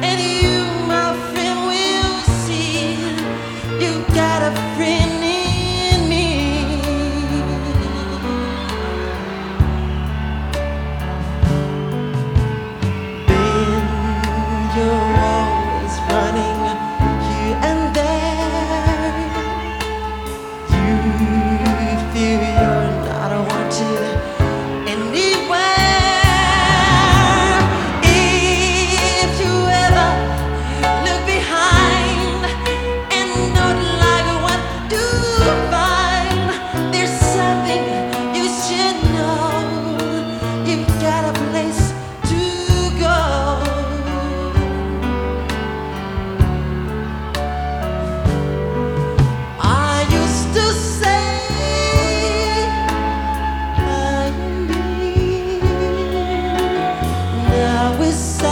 And you, my friend, will see you got a friend in me. Ben, you're always running here and there. You feel you're not wanted anywhere. If you ever look behind and not like what you find, there's something you should know. You've got a place to go. I used to say I am me. Now it's